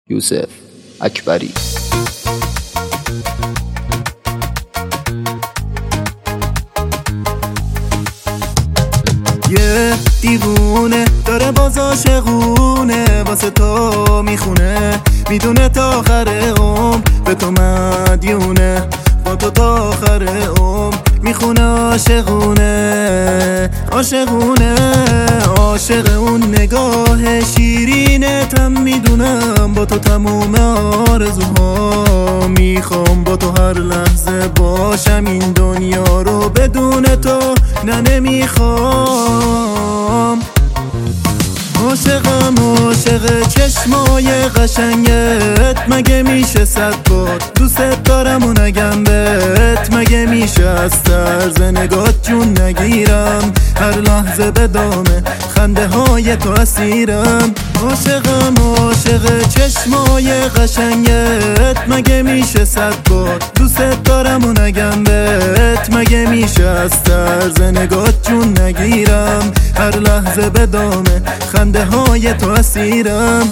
یوسف اکبری. یه دیوونه داره باز عاشقونه، واسه تو میخونه، میدونه تا آخر عمر به تو مدیونه، با تو تا آخر عمر میخونه. عاشقونه عاشقونه عاشق اون نگاه شیرینتم، میدونم با تو تموم آرزوها میخوام، با تو هر لحظه باشم، این دنیا رو بدون تو نه نمیخوام. عاشقم عاشق چشمای قشنگت، مگه میشه 100 بار دوست دارم و نگم بهت، مگه میشه از طرز نگات جون نگیرم، هر لحظه به دامه خنده های تو اسیرم. عاشقم عاشق چشمای قشنگت، مگه میشه 100 بار دوست دارم و نگم بهت، مگه میشه از طرز نگات جون نگیرم، هر لحظه به دامه خنده های تو اسیرم.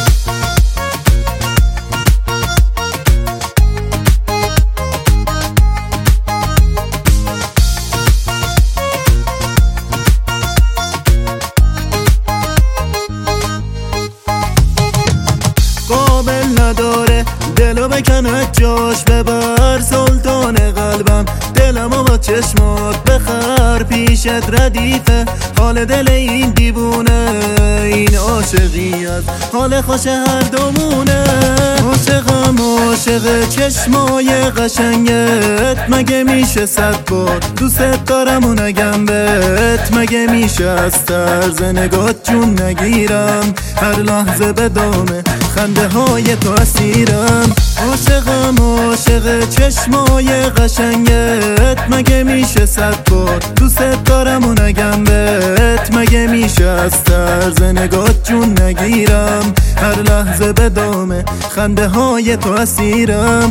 قابل نداره دلو بکنه جاش، ببر سلطان قلبم دلمو با چشمات بخر، پیشت ردیفه حال دل این دیوونه، این عاشقیت حال خوش هر دومونه. عاشقم عاشق چشمای قشنگت، مگه میشه 100 بار دوست دارم و نگم بهت، مگه میشه از طرز نگات جون نگیرم، هر لحظه به دامه خنده های تو اسیرم. عاشقم عاشق چشمای قشنگت، مگه میشه 100 بار دوست دارم و نگم بهت، مگه میشه از طرز نگات جون نگیرم، هر لحظه به دامه خنده های تو اسیرم.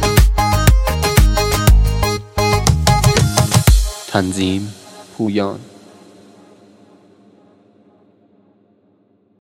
تنظیم پویان.